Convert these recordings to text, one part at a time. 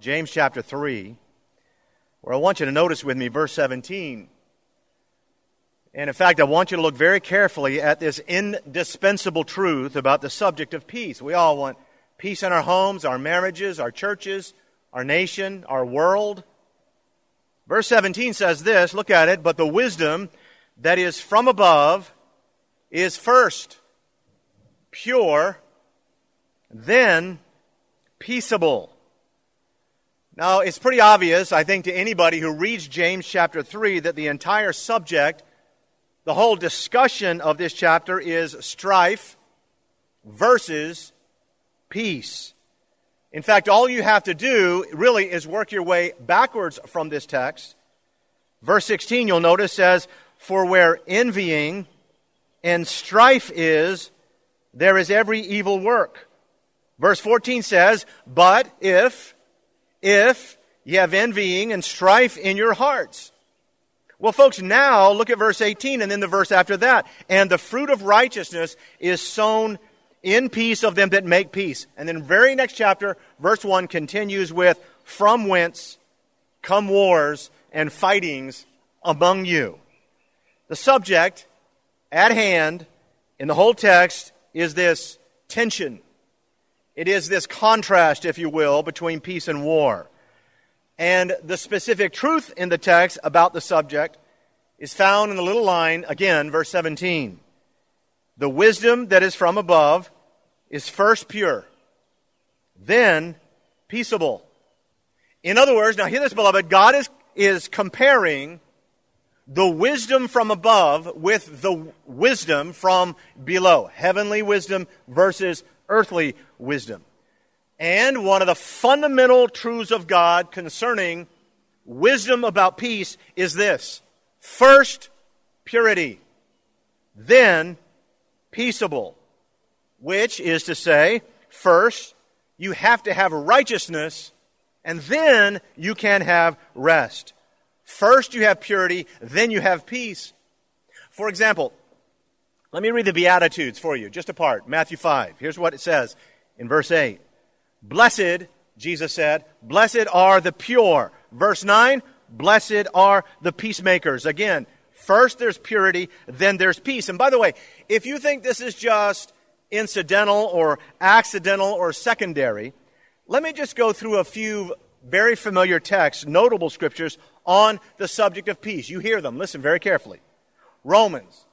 James chapter 3, where I want you to notice with me verse 17. And in fact, I want you to look very carefully at this indispensable truth about the subject of peace. We all want peace in our homes, our marriages, our churches, our nation, our world. Verse 17 says this, look at it, but the wisdom that is from above is first pure, then peaceable. Now, it's pretty obvious, I think, to anybody who reads James chapter 3 that the entire subject, the whole discussion of this chapter is strife versus peace. In fact, all you have to do really is work your way backwards from this text. Verse 16, you'll notice, says, for where envying and strife is, there is every evil work. Verse 14 says, but if you have envying and strife in your hearts. Well, folks, now look at verse 18 and then the verse after that. And the fruit of righteousness is sown in peace of them that make peace. And then very next chapter, verse 1 continues with, from whence come wars and fightings among you. The subject at hand in the whole text is this tension. It is this contrast, if you will, between peace and war. And the specific truth in the text about the subject is found in the little line, again, verse 17. The wisdom that is from above is first pure, then peaceable. In other words, now hear this, beloved, God is comparing the wisdom from above with the wisdom from below. Heavenly wisdom versus earthly wisdom. And one of the fundamental truths of God concerning wisdom about peace is this. First, purity. Then, peaceable. Which is to say, first, you have to have righteousness, and then you can have rest. First you have purity, then you have peace. For example, let me read the Beatitudes for you, just a part. Matthew 5. Here's what it says in verse 8. Blessed, Jesus said, blessed are the pure. Verse 9, blessed are the peacemakers. Again, first there's purity, then there's peace. And by the way, if you think this is just incidental or accidental or secondary, let me just go through a few very familiar texts, notable scriptures on the subject of peace. You hear them. Listen very carefully. Romans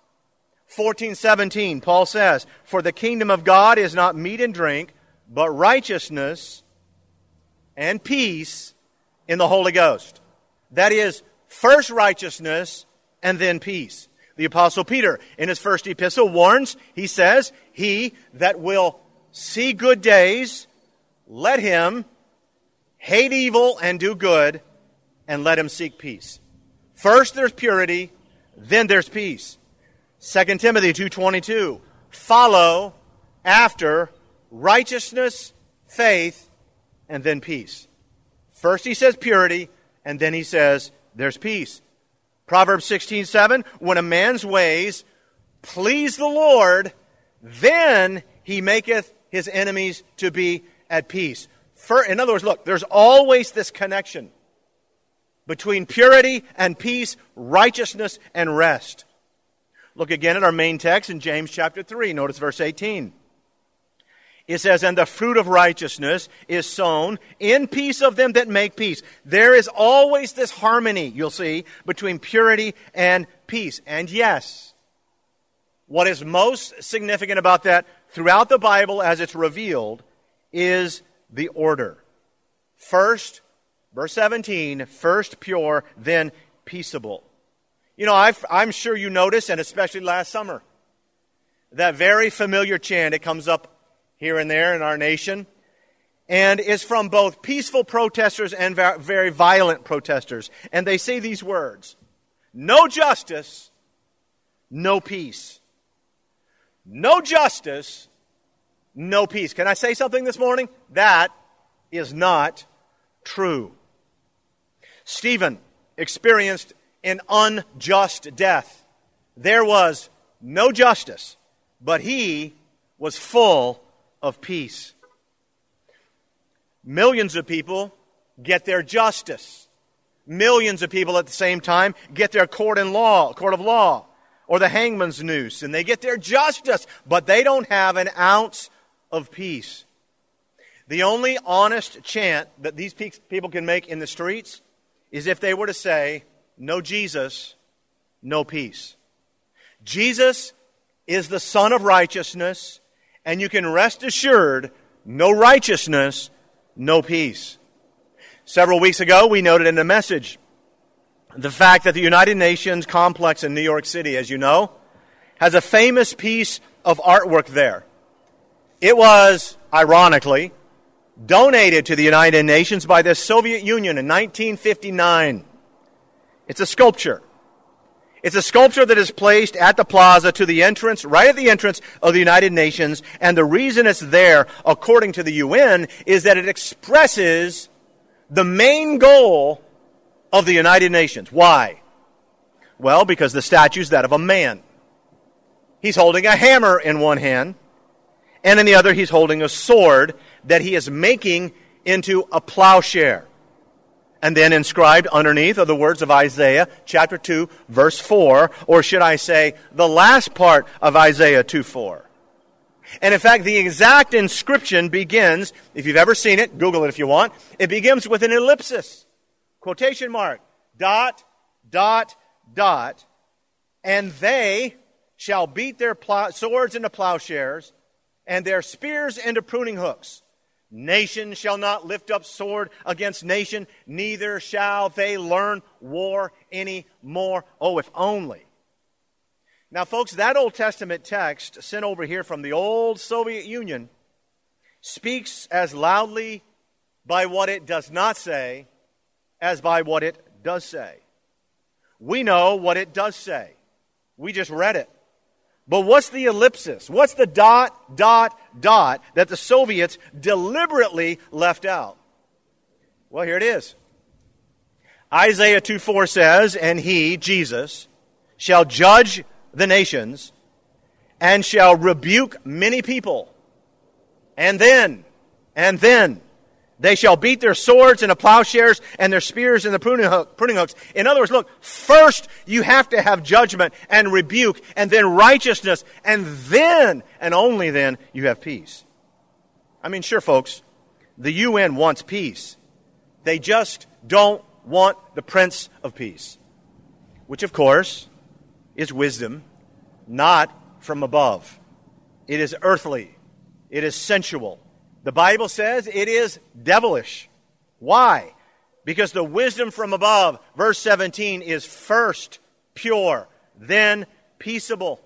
14:17, Paul says, for the kingdom of God is not meat and drink, but righteousness and peace in the Holy Ghost. That is, first righteousness and then peace. The Apostle Peter, in his first epistle, warns, he says, he that will see good days, let him hate evil and do good, and let him seek peace. First there's purity, then there's peace. 2 Timothy 2:22, follow after righteousness, faith, and then peace. First he says purity, and then he says there's peace. Proverbs 16:7, when a man's ways please the Lord, then he maketh his enemies to be at peace. In other words, look, there's always this connection between purity and peace, righteousness and rest. Look again at our main text in James chapter 3. Notice verse 18. It says, and the fruit of righteousness is sown in peace of them that make peace. There is always this harmony, you'll see, between purity and peace. And yes, what is most significant about that throughout the Bible as it's revealed is the order. First, verse 17, first pure, then peaceable. You know, I'm sure you noticed, and especially last summer, that very familiar chant, it comes up here and there in our nation, and is from both peaceful protesters and very violent protesters. And they say these words, no justice, no peace. No justice, no peace. Can I say something this morning? That is not true. Stephen experienced an unjust death. There was no justice, but he was full of peace. Millions of people get their justice. Millions of people at the same time get their court of law, or the hangman's noose, and they get their justice, but they don't have an ounce of peace. The only honest chant that these people can make in the streets is if they were to say, no Jesus, no peace. Jesus is the Son of righteousness, and you can rest assured, no righteousness, no peace. Several weeks ago, we noted in the message the fact that the United Nations complex in New York City, as you know, has a famous piece of artwork there. It was, ironically, donated to the United Nations by the Soviet Union in 1959. It's a sculpture. It's a sculpture that is placed at the plaza to the entrance, right at the entrance of the United Nations, and the reason it's there, according to the UN, is that it expresses the main goal of the United Nations. Why? Well, because the statue is that of a man. He's holding a hammer in one hand, and in the other he's holding a sword that he is making into a plowshare. And then inscribed underneath are the words of Isaiah chapter 2, verse 4, or should I say, the last part of Isaiah 2:4. And in fact, the exact inscription begins, if you've ever seen it, Google it if you want, it begins with an ellipsis, quotation mark, dot, dot, dot, and they shall beat their swords into plowshares and their spears into pruning hooks. Nation shall not lift up sword against nation, neither shall they learn war any more. Oh, if only. Now, folks, that Old Testament text sent over here from the old Soviet Union speaks as loudly by what it does not say as by what it does say. We know what it does say. We just read it. But what's the ellipsis? What's the dot, dot, dot that the Soviets deliberately left out? Well, here it is. Isaiah 2:4 says, and he, Jesus, shall judge the nations and shall rebuke many people. And then, they shall beat their swords into plowshares and their spears into pruning hooks. In other words, look, first you have to have judgment and rebuke and then righteousness, and then, and only then, you have peace. I mean, sure, folks, the UN wants peace. They just don't want the Prince of Peace, which, of course, is wisdom, not from above. It is earthly. It is sensual. The Bible says it is devilish. Why? Because the wisdom from above, verse 17, is first pure, then peaceable.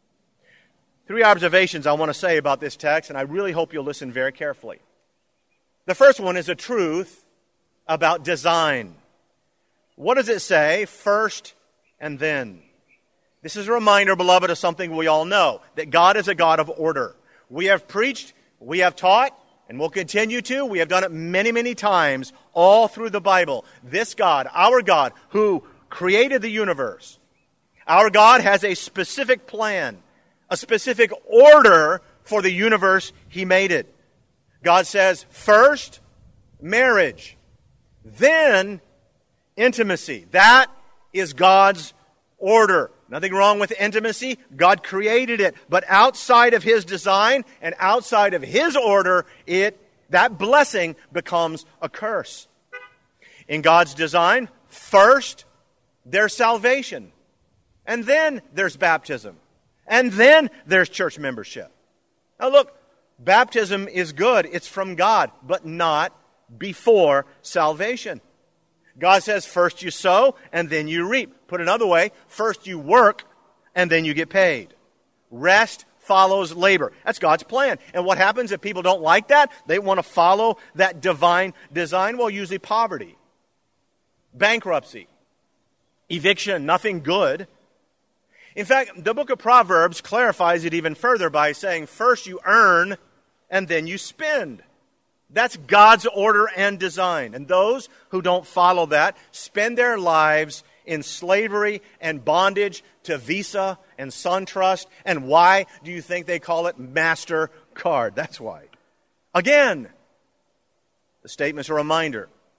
3 observations I want to say about this text, and I really hope you'll listen very carefully. The first one is a truth about design. What does it say? First and then. This is a reminder, beloved, of something we all know, that God is a God of order. We have preached, we have taught, and we'll continue to. We have done it many, many times all through the Bible. This God, our God, who created the universe, our God has a specific plan, a specific order for the universe He made it. God says, first, marriage, then intimacy. That is God's order. Nothing wrong with intimacy. God created it. But outside of His design and outside of His order, that blessing becomes a curse. In God's design, first, there's salvation. And then there's baptism. And then there's church membership. Now look, baptism is good. It's from God, but not before salvation. God says first you sow and then you reap. Put another way, first you work and then you get paid. Rest follows labor. That's God's plan. And what happens if people don't like that? They want to follow that divine design. Well, usually poverty, bankruptcy, eviction, nothing good. In fact, the book of Proverbs clarifies it even further by saying first you earn and then you spend. That's God's order and design. And those who don't follow that spend their lives in slavery and bondage to Visa and SunTrust. And why do you think they call it MasterCard? That's why. Again, the statement's a reminder.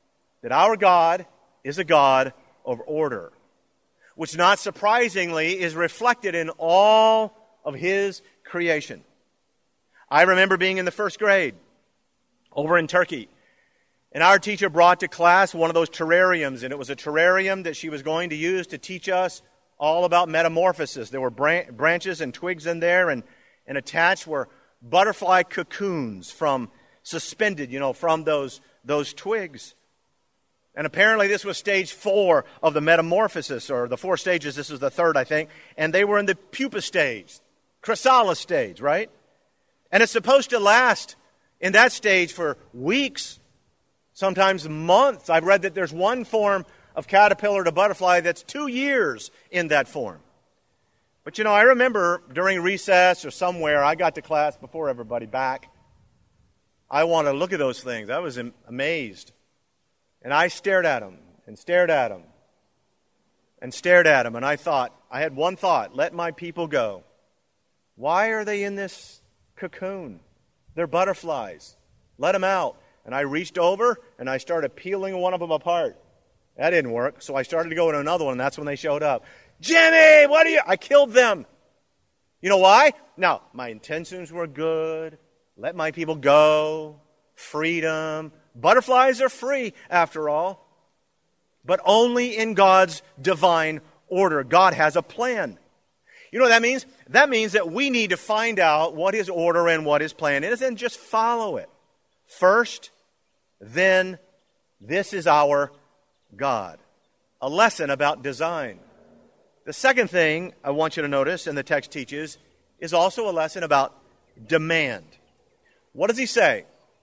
that our God is a God of order, which not surprisingly is reflected in all of His creation. I remember being in the first grade over in Turkey, and our teacher brought to class one of those terrariums, and it was a terrarium that she was going to use to teach us all about metamorphosis. There were branches and twigs in there, and attached were butterfly cocoons suspended, from those twigs. And apparently this was stage 4 of the metamorphosis, or the 4 stages. This is the 3rd, I think. And they were in the pupa stage, chrysalis stage, right? And it's supposed to last in that stage for weeks, sometimes months. I've read that there's one form of caterpillar to butterfly that's 2 years in that form. But I remember during recess or somewhere, I got to class before everybody back. I wanted to look at those things. I was amazed. And I stared at them and stared at them and stared at them. And I had one thought, let my people go. Why are they in this cocoon? They're butterflies. Let them out. And I reached over and I started peeling one of them apart. That didn't work. So I started to go to another one, and that's when they showed up. Jimmy, I killed them. You know why? Now, my intentions were good. Let my people go. Freedom. Butterflies are free, after all. But only in God's divine order. God has a plan. You know what that means? That means that we need to find out what His order and what His plan is and just follow it. First, then, this is our God. A lesson about design. The second thing I want you to notice, and the text teaches, is also a lesson about demand. What does he say?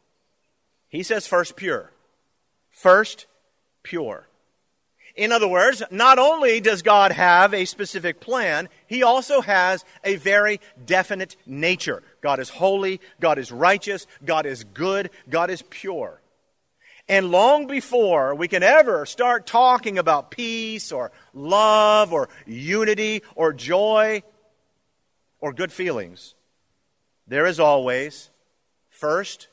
He says first pure. First pure. In other words, not only does God have a specific plan, He also has a very definite nature. God is holy, God is righteous, God is good, God is pure. And long before we can ever start talking about peace or love or unity or joy or good feelings, there is always first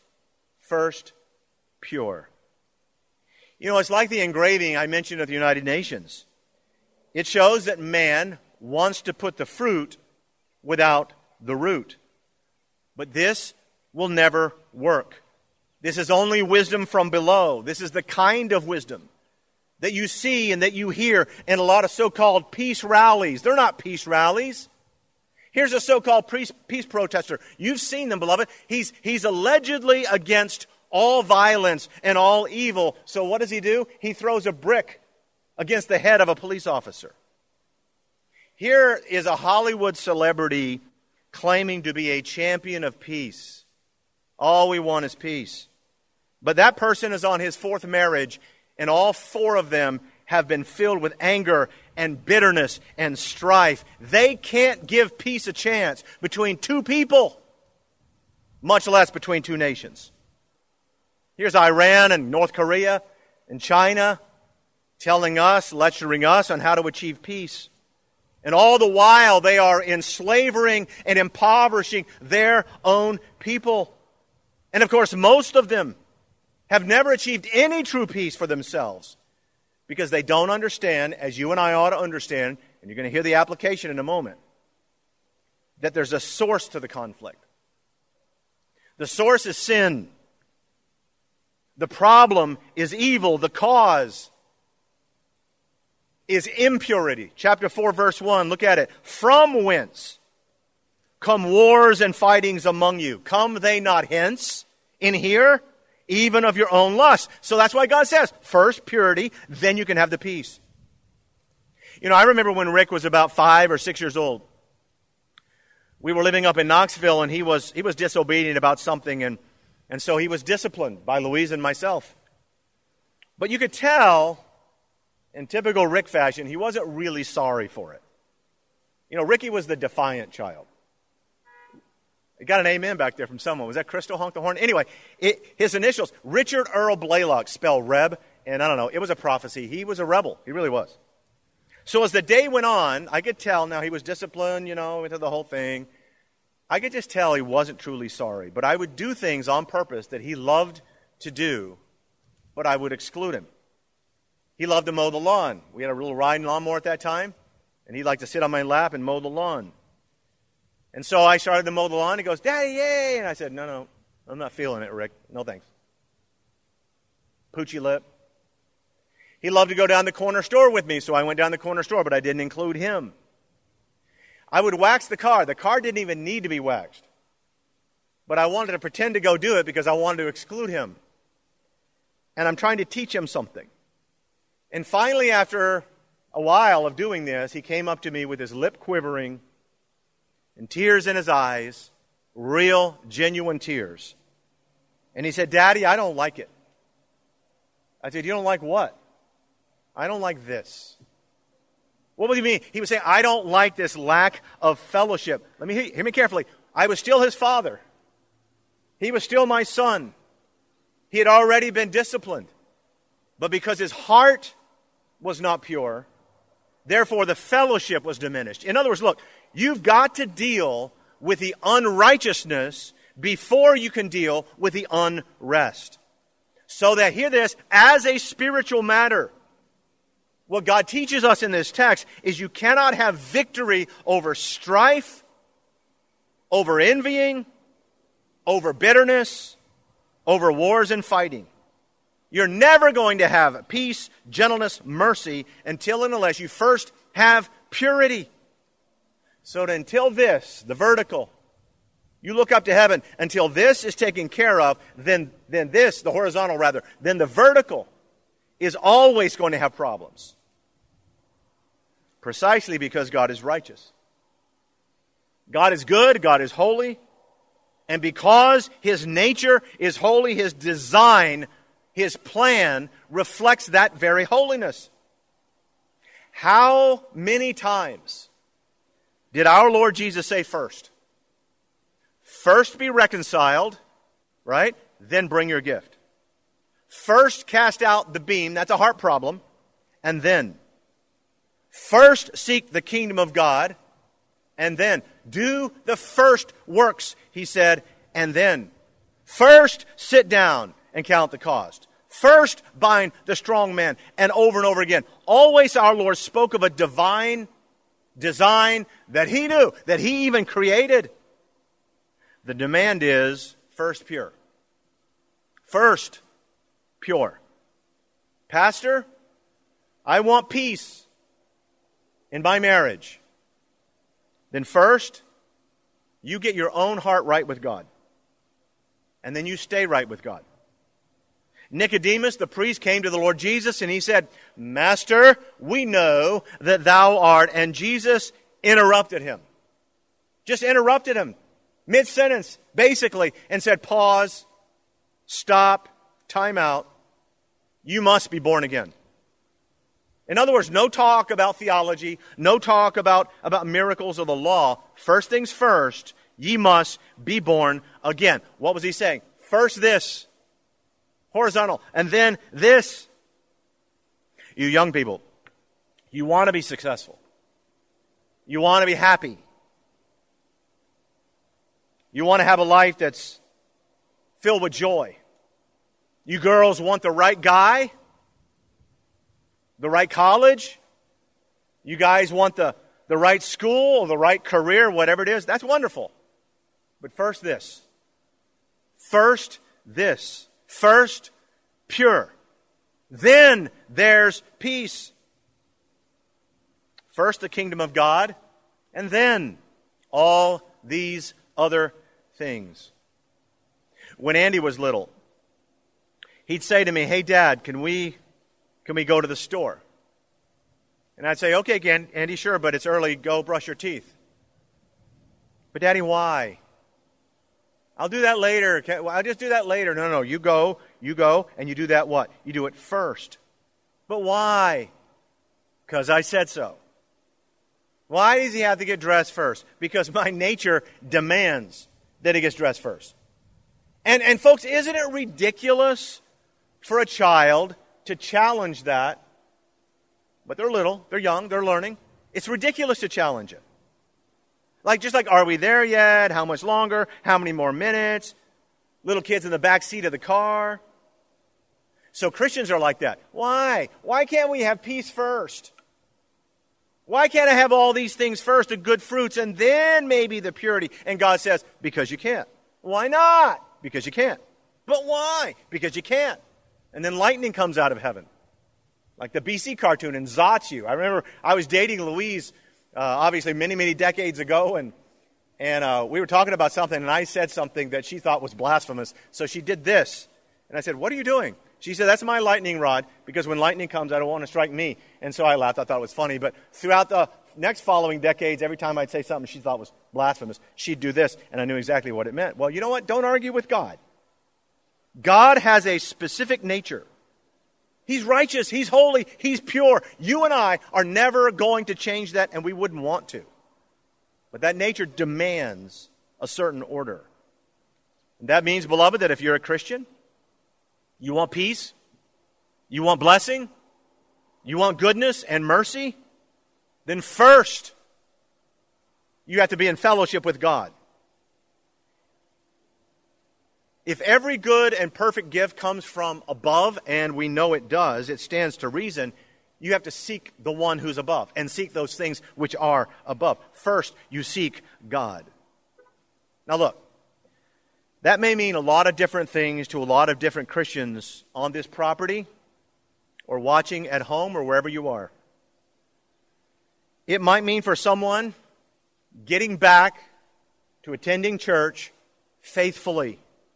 pure. It's like the engraving I mentioned of the United Nations. It shows that man wants to put the fruit without the root. But this will never work. This is only wisdom from below. This is the kind of wisdom that you see and that you hear in a lot of so-called peace rallies. They're not peace rallies. Here's a so-called peace protester. You've seen them, beloved. He's allegedly against all violence and all evil. So what does he do? He throws a brick against the head of a police officer. Here is a Hollywood celebrity claiming to be a champion of peace. All we want is peace. But that person is on his 4th marriage, and all 4 of them have been filled with anger and bitterness and strife. They can't give peace a chance between 2 people, much less between 2 nations. Here's Iran and North Korea and China telling us, lecturing us on how to achieve peace. And all the while they are enslaving and impoverishing their own people. And of course, most of them have never achieved any true peace for themselves because they don't understand, as you and I ought to understand, and you're going to hear the application in a moment, that there's a source to the conflict. The source is sin. The problem is evil. The cause is impurity. Chapter 4, verse 1, look at it. From whence come wars and fightings among you? Come they not hence in here, even of your own lust? So that's why God says, first purity, then you can have the peace. I remember when Rick was about 5 or 6 years old. We were living up in Knoxville, and he was disobedient about something, and so he was disciplined by Louise and myself. But you could tell, in typical Rick fashion, he wasn't really sorry for it. Ricky was the defiant child. I got an amen back there from someone. Was that Crystal honk the horn? Anyway, his initials, Richard Earl Blaylock, spelled Reb, and I don't know, it was a prophecy. He was a rebel. He really was. So as the day went on, I could tell, now he was disciplined, into the whole thing. I could just tell he wasn't truly sorry. But I would do things on purpose that he loved to do, but I would exclude him. He loved to mow the lawn. We had a little riding lawnmower at that time, and he'd like to sit on my lap and mow the lawn. And so I started to mow the lawn. He goes, "Daddy, yay!" And I said, No, I'm not feeling it, Rick. No thanks. Poochy lip. He loved to go down the corner store with me, so I went down the corner store, but I didn't include him. I would wax the car. The car didn't even need to be waxed. But I wanted to pretend to go do it because I wanted to exclude him. And I'm trying to teach him something. And finally, after a while of doing this, he came up to me with his lip quivering and tears in his eyes, real, genuine tears. And he said, "Daddy, I don't like it." I said, "You don't like what?" "I don't like this." "What would you mean?" He would say, "I don't like this lack of fellowship." Let me hear me carefully. I was still his father. He was still my son. He had already been disciplined. But because his heart was not pure, therefore the fellowship was diminished. In other words, look, you've got to deal with the unrighteousness before you can deal with the unrest. So that, hear this, as a spiritual matter, what God teaches us in this text is you cannot have victory over strife, over envying, over bitterness, over wars and fighting. You're never going to have peace, gentleness, mercy until and unless you first have purity. So that until this, the vertical, you look up to heaven, until this is taken care of, then this, the horizontal rather, then the vertical is always going to have problems. Precisely because God is righteous. God is good, God is holy, and because His nature is holy, His design, His plan reflects that very holiness. How many times did our Lord Jesus say first? First be reconciled, right? Then bring your gift. First cast out the beam, that's a heart problem, and then first seek the kingdom of God, and then do the first works, He said, and then first sit down and count the cost. First bind the strong man, and over again. Always our Lord spoke of a divine design that He knew, that He even created. The demand is first pure. First pure. Pastor, I want peace in my marriage. Then first, you get your own heart right with God. And then you stay right with God. Nicodemus, the priest, came to the Lord Jesus and he said, "Master, we know that thou art." And Jesus interrupted him. Just interrupted him. Mid-sentence, basically, and said, "Pause, stop, time out. You must be born again." In other words, no talk about theology, no talk about miracles of the law. First things first, ye must be born again. What was he saying? First this, horizontal, and then this. You young people, you want to be successful. You want to be happy. You want to have a life that's filled with joy. You girls want the right guy, the right college. You guys want the right school, or the right career, whatever it is. That's wonderful. But first this. First this. First pure. Then there's peace. First the kingdom of God, and then all these other things. When Andy was little, he'd say to me, "Hey Dad, can we go to the store?" And I'd say, "Okay, again, Andy, sure, but it's early, go brush your teeth." "But Daddy, why?" "I'll do that later. I'll just do that later." No, you go, and you do that what? You do it first. "But why?" "Because I said so." Why does he have to get dressed first? Because my nature demands that he gets dressed first. And folks, isn't it ridiculous for a child to challenge that? But they're little, they're young, they're learning. It's ridiculous to challenge it. Just like, are we there yet? How much longer? How many more minutes? Little kids in the back seat of the car. So Christians are like that. Why? Why can't we have peace first? Why can't I have all these things first, the good fruits, and then maybe the purity? And God says, because you can't. Why not? Because you can't. But why? Because you can't. And then lightning comes out of heaven. Like the BC cartoon, and zots you. I remember I was dating Louise, obviously many, many decades ago, and we were talking about something, and I said something that she thought was blasphemous. So she did this. And I said, what are you doing? She said, that's my lightning rod, because when lightning comes, I don't want to strike me. And so I laughed. I thought it was funny. But throughout the next following decades, every time I'd say something she thought was blasphemous, she'd do this, and I knew exactly what it meant. Well, you know what? Don't argue with God. God has a specific nature. He's righteous, He's holy, He's pure. You and I are never going to change that, and we wouldn't want to. But that nature demands a certain order. And that means, beloved, that if you're a Christian, you want peace, you want blessing, you want goodness and mercy, then first, you have to be in fellowship with God. If every good and perfect gift comes from above, and we know it does, it stands to reason, you have to seek the one who's above and seek those things which are above. First, you seek God. Now look, that may mean a lot of different things to a lot of different Christians on this property or watching at home or wherever you are. It might mean for someone getting back to attending church faithfully.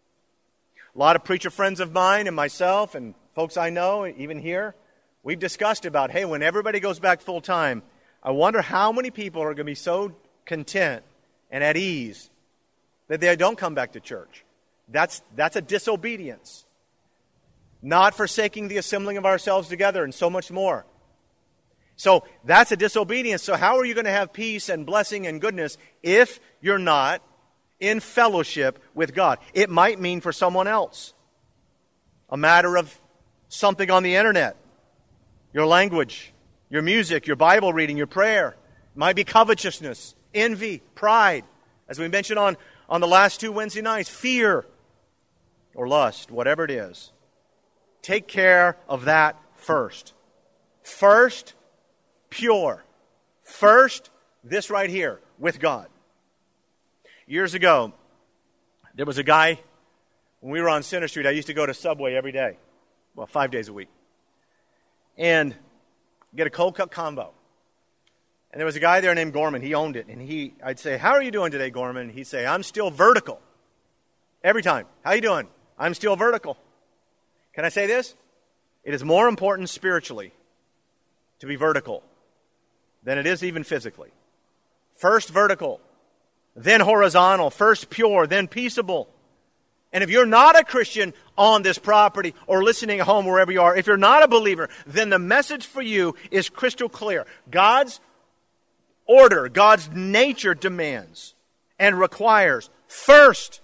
A lot of preacher friends of mine and myself and folks I know, even here, we've discussed about, hey, when everybody goes back full time, I wonder how many people are going to be so content and at ease that they don't come back to church. That's a disobedience. Not forsaking the assembling of ourselves together and so much more. So that's a disobedience. So how are you going to have peace and blessing and goodness if you're not in fellowship with God? It might mean for someone else a matter of something on the internet, your language, your music, your Bible reading, your prayer. It might be covetousness, envy, pride, as we mentioned on the last 2 Wednesday nights, fear or lust, whatever it is. Take care of that first. First, pure. First, this right here, with God. Years ago, there was a guy, when we were on Center Street, I used to go to Subway every day, well, 5 days a week, and get a cold cut combo. And there was a guy there named Gorman. He owned it. And I'd say, how are you doing today, Gorman? He'd say, I'm still vertical. Every time. How you doing? I'm still vertical. Can I say this? It is more important spiritually to be vertical than it is even physically. First vertical, then horizontal, first pure, then peaceable. And if you're not a Christian on this property or listening at home wherever you are, if you're not a believer, then the message for you is crystal clear. God's order, God's nature demands and requires first,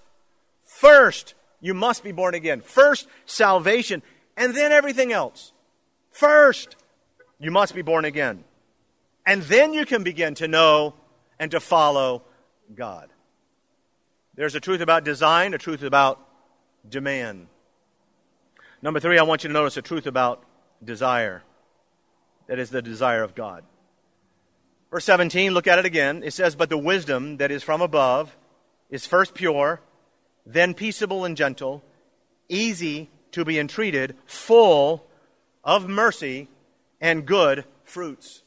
you must be born again. First, salvation, and then everything else. First, you must be born again. And then you can begin to know and to follow God. There's a truth about design, a truth about demand. Number 3, I want you to notice a truth about desire. That is the desire of God. Verse 17, look at it again. It says, but the wisdom that is from above is first pure, then peaceable and gentle, easy to be entreated, full of mercy and good fruits.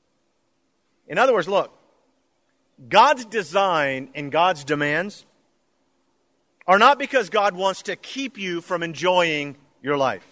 In other words, look, God's design and God's demands are not because God wants to keep you from enjoying your life.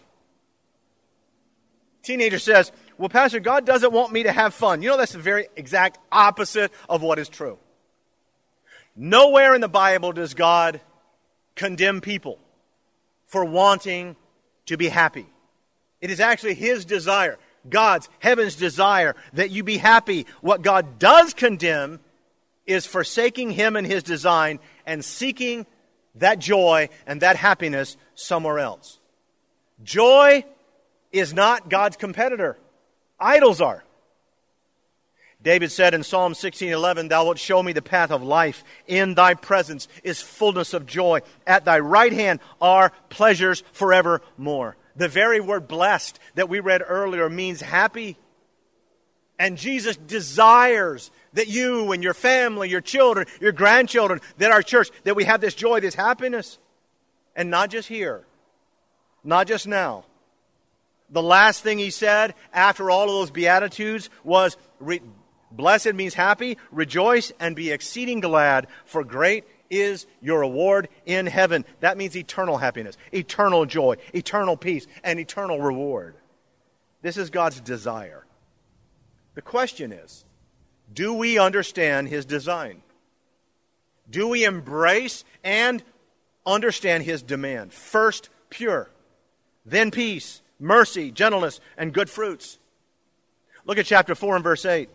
Teenager says, well, Pastor, God doesn't want me to have fun. You know, that's the very exact opposite of what is true. Nowhere in the Bible does God condemn people for wanting to be happy. It is actually His desire, God's, heaven's desire, that you be happy. What God does condemn is forsaking Him and His design and seeking that joy and that happiness somewhere else. Joy is not God's competitor. Idols are. David said in Psalm 16:11, thou wilt show me the path of life. In thy presence is fullness of joy. At thy right hand are pleasures forevermore. The very word blessed that we read earlier means happy. And Jesus desires that you and your family, your children, your grandchildren, that our church, that we have this joy, this happiness. And not just here. Not just now. The last thing he said after all of those Beatitudes was, blessed means happy, rejoice and be exceeding glad, for great is your reward in heaven. That means eternal happiness, eternal joy, eternal peace, and eternal reward. This is God's desire. The question is, do we understand His design? Do we embrace and understand His demand? First, pure, then peace, mercy, gentleness, and good fruits. Look at chapter 4 and verse 8.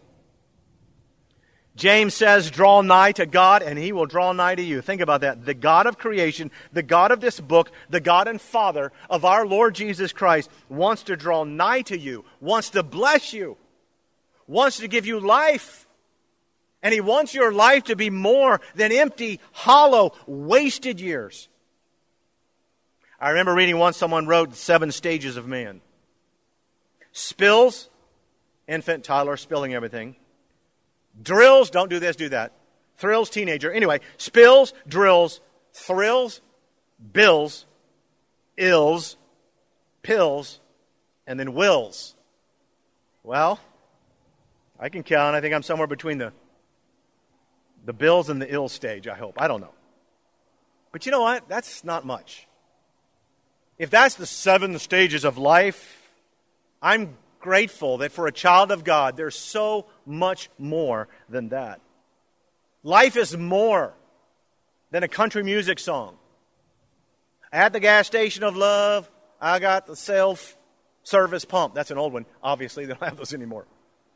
James says, draw nigh to God, and He will draw nigh to you. Think about that. The God of creation, the God of this book, the God and Father of our Lord Jesus Christ wants to draw nigh to you, wants to bless you, wants to give you life. And He wants your life to be more than empty, hollow, wasted years. I remember reading once someone wrote 7 stages of man. Spills, infant, toddler, spilling everything. Drills, don't do this, do that. Thrills, teenager. Anyway, spills, drills, thrills, bills, ills, pills, and then wills. Well, I can count. I think I'm somewhere between the bills and the ill stage, I hope. I don't know. But you know what? That's not much. If that's the 7 stages of life, I'm grateful that for a child of God, there's so much more than that. Life is more than a country music song. At the gas station of love, I got the self-service pump. That's an old one. Obviously, they don't have those anymore.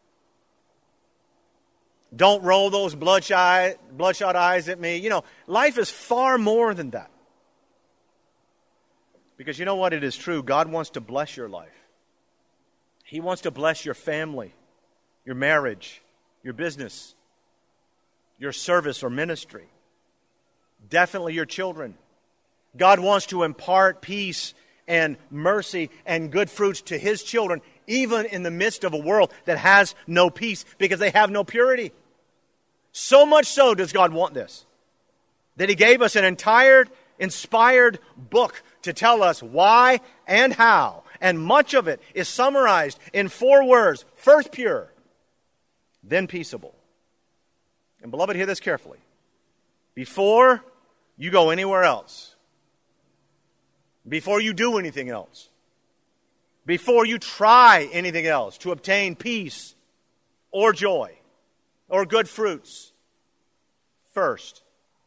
Don't roll those bloodshot eyes at me. You know, life is far more than that. Because you know what? It is true. God wants to bless your life. He wants to bless your family, your marriage, your business, your service or ministry. Definitely your children. God wants to impart peace and mercy and good fruits to His children, even in the midst of a world that has no peace because they have no purity. So much so does God want this, that He gave us an entire inspired book to tell us why and how. And much of it is summarized in 4 words. First, pure, then peaceable. And beloved, hear this carefully. Before you go anywhere else, before you do anything else, before you try anything else to obtain peace or joy or good fruits, first,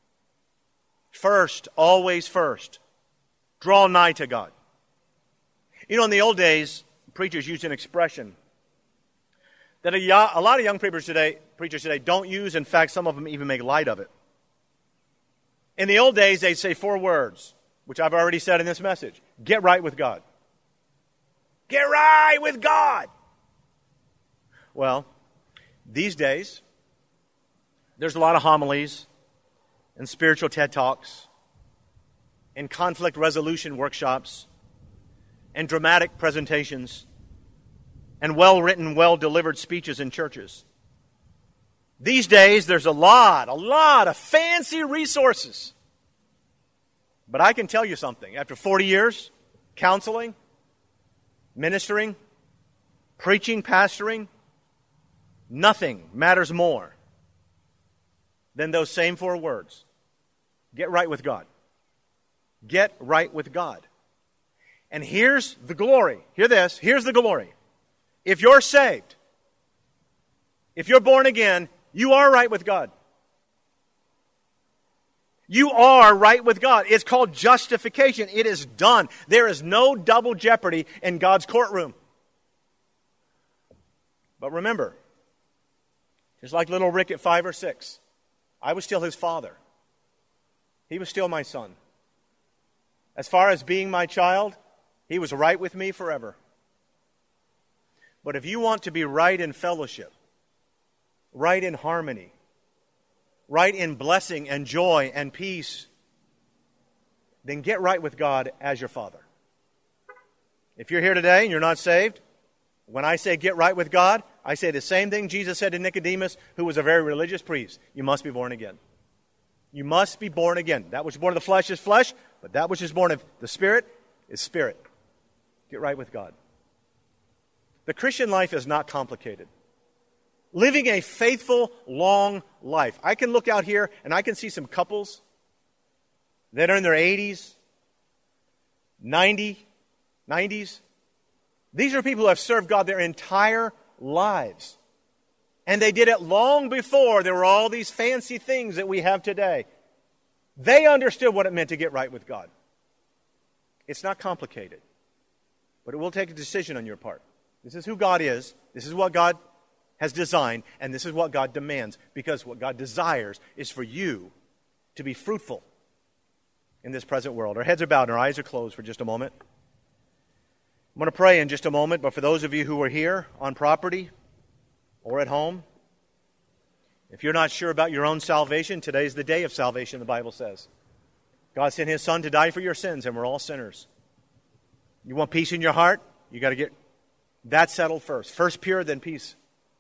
always first, draw nigh to God. You know, in the old days, preachers used an expression that a lot of young preachers today don't use. In fact, some of them even make light of it. In the old days, they'd say 4 words, which I've already said in this message. Get right with God. Get right with God. Well, these days, there's a lot of homilies and spiritual TED Talks and conflict resolution workshops and dramatic presentations and well-written, well-delivered speeches in churches. These days, there's a lot of fancy resources. But I can tell you something. After 40 years, counseling, ministering, preaching, pastoring, nothing matters more than those same 4 words. Get right with God. Get right with God. And here's the glory. Hear this. Here's the glory. If you're saved, if you're born again, you are right with God. You are right with God. It's called justification. It is done. There is no double jeopardy in God's courtroom. But remember, just like little Rick at 5 or 6, I was still his father. He was still my son. As far as being my child, he was right with me forever. But if you want to be right in fellowship, right in harmony, right in blessing and joy and peace, then get right with God as your Father. If you're here today and you're not saved, when I say get right with God, I say the same thing Jesus said to Nicodemus, who was a very religious priest. You must be born again. You must be born again. That which is born of the flesh is flesh, but that which is born of the Spirit is spirit. Get right with God. The Christian life is not complicated. Living a faithful, long life. I can look out here and I can see some couples that are in their 80s, 90s. These are people who have served God their entire lives. And they did it long before there were all these fancy things that we have today. They understood what it meant to get right with God. It's not complicated, but it will take a decision on your part. This is who God is. This is what God has designed, and this is what God demands, because what God desires is for you to be fruitful in this present world. Our heads are bowed and our eyes are closed for just a moment. I'm going to pray in just a moment, but for those of you who are here on property or at home, if you're not sure about your own salvation, today's the day of salvation, the Bible says. God sent His Son to die for your sins, and we're all sinners. You want peace in your heart? You got to get that settled first. First pure, then peace.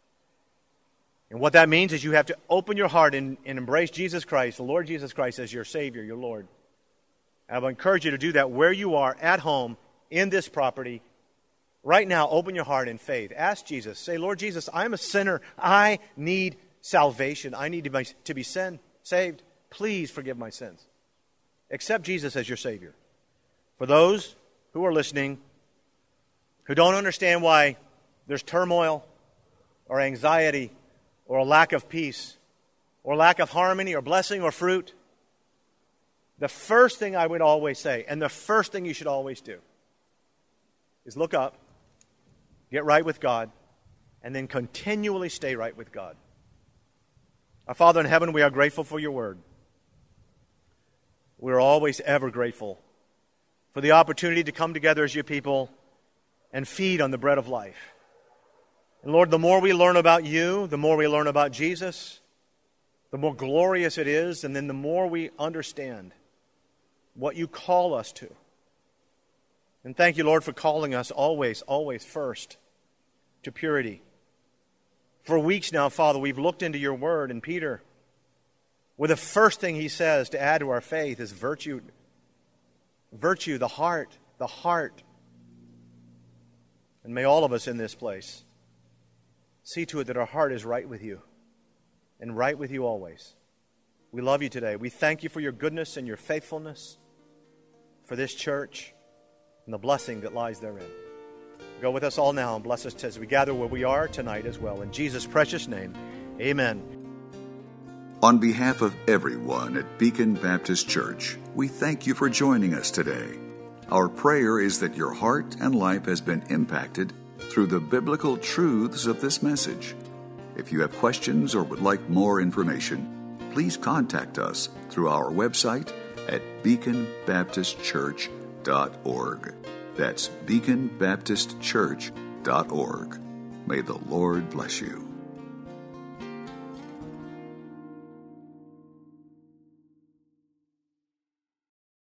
And what that means is you have to open your heart and embrace Jesus Christ, the Lord Jesus Christ, as your Savior, your Lord. And I will encourage you to do that where you are, at home, in this property. Right now, open your heart in faith. Ask Jesus. Say, Lord Jesus, I'm a sinner. I need salvation. I need to be saved. Please forgive my sins. Accept Jesus as your Savior. For those who are listening, who don't understand why there's turmoil or anxiety or a lack of peace or lack of harmony or blessing or fruit, the first thing I would always say, and the first thing you should always do, is look up, get right with God, and then continually stay right with God. Our Father in heaven, we are grateful for your word. We are always ever grateful for the opportunity to come together as your people and feed on the bread of life. And Lord, the more we learn about you, the more we learn about Jesus, the more glorious it is, and then the more we understand what you call us to. And thank you, Lord, for calling us always first to purity. For weeks now, Father, we've looked into your word, and Peter, well, the first thing he says to add to our faith is virtue. Virtue, the heart. And may all of us in this place see to it that our heart is right with you, and right with you always. We love you today. We thank you for your goodness and your faithfulness, for this church, and the blessing that lies therein. Go with us all now and bless us as we gather where we are tonight as well. In Jesus' precious name, amen. On behalf of everyone at Beacon Baptist Church, we thank you for joining us today. Our prayer is that your heart and life has been impacted through the biblical truths of this message. If you have questions or would like more information, please contact us through our website at beaconbaptistchurch.org. That's beaconbaptistchurch.org. May the Lord bless you.